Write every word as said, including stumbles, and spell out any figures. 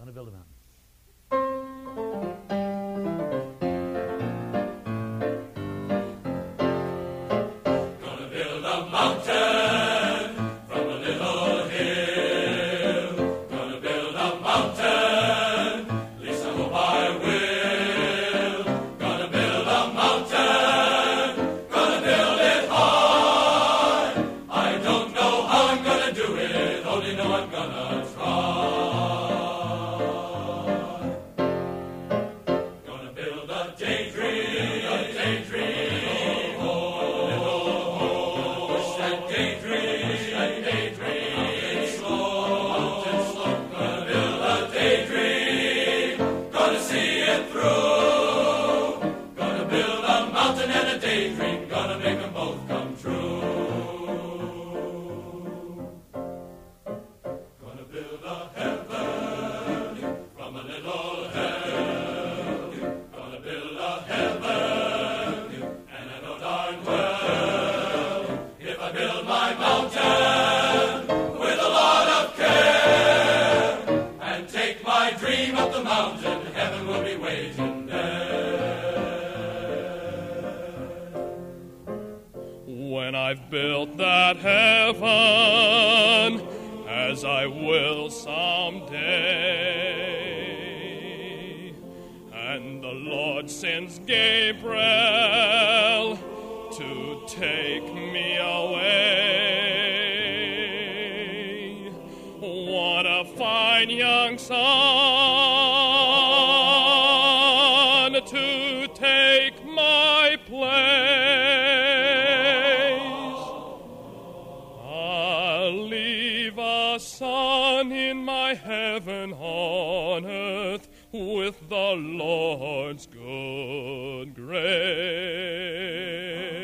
Gonna build a mountain. Gonna build a mountain from a little hill. Gonna build a mountain, at least I hope I will. Gonna build a mountain, gonna build it high. I don't know how I'm gonna do it, only know I'm gonna try. Gonna build a daydream, a daydream. Daydream, gonna make them both come true. Gonna build a heaven from a little hell. Gonna build a heaven, and I know darn well, if I build my mountain with a lot of care, and take my dream up the mountain, heaven will be waiting there. When I've built that heaven, as I will someday, and the Lord sends Gabriel to take me away, what a fine young son to take my place. Son in my heaven on earth with the Lord's good grace.